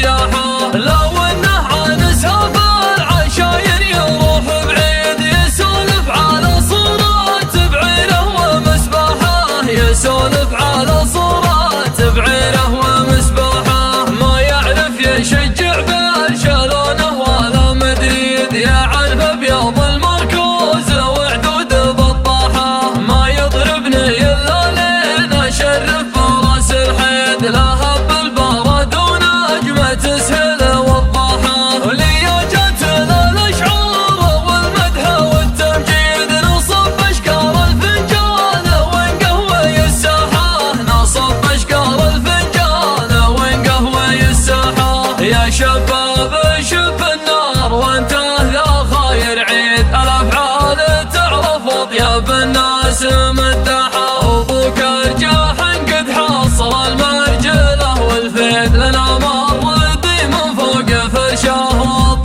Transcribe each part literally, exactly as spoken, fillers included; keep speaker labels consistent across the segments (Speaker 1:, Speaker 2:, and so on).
Speaker 1: السياحة، لو انه عانسها بالعشاير يروح بعيد يسولف على صورات بعينه ومسبحه، يسولف على صورات بعينه ومسبحه، ما يعرف يشجع برشلونة ولا مدريد، يعرف ابيض المركوز وعدود بطاحه، ما يضربني الا لين اشرف براس الحيد، لها بالبرد ونجمة تسهل والضحى، ولياجتنا الاشعار والمدح والتمجيد، نصب اشكال الفنجان ونقهوي الساحه، نصب اشكال الفنجان ونقهوي الساحه، يا شباب شب النار وانته ذا خير عيد، الافعال تعرف اطيب الناس مدحه، ابوك ارجاح قد حصل المرجله والفيد، لنا مرضي من فوق فرشه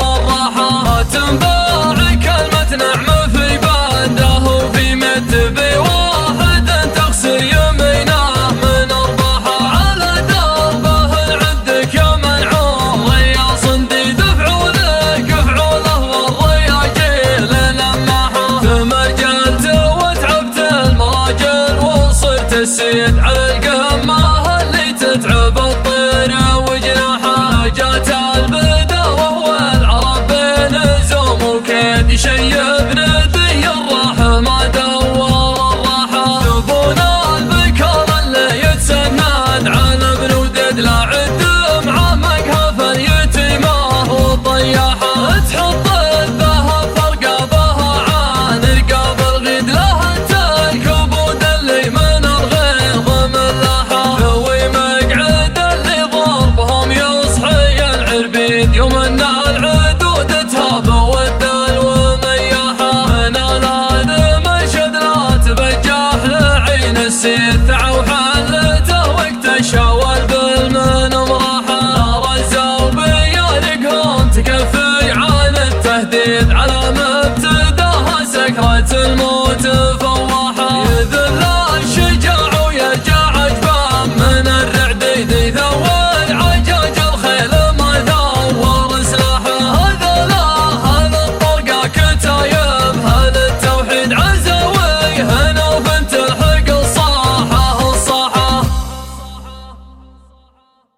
Speaker 1: وطرحه، تنباع كلمة نعمه في بنده وفي مد بواحد تخسر يمينه من ارباحه، على دربه العدك يا منعور رياص دي دفعولك فعوله والرياجيل لماحه، تمرجلت وتعبت المراجل وصرت السيد على القمه اللي تتعب الطير وجناحه، جات البدا وهو العرب بين زوم وكيد، يشيب ندي الراحه ما دور الراحه، يبون البكر اللي يتسند على ابن ودد، لا عد مع مقهف اليتيمه وطياحه، تحط الذهب فرقابها عن رقاب الغيد، لها الكبود اللي من الغيظ ملاحه، ومقعد اللي ضربهم يصحي العربيد، يوم ان العدود تهاب والدل ومياحه، من الادم شد لا تبجح لعين السيد،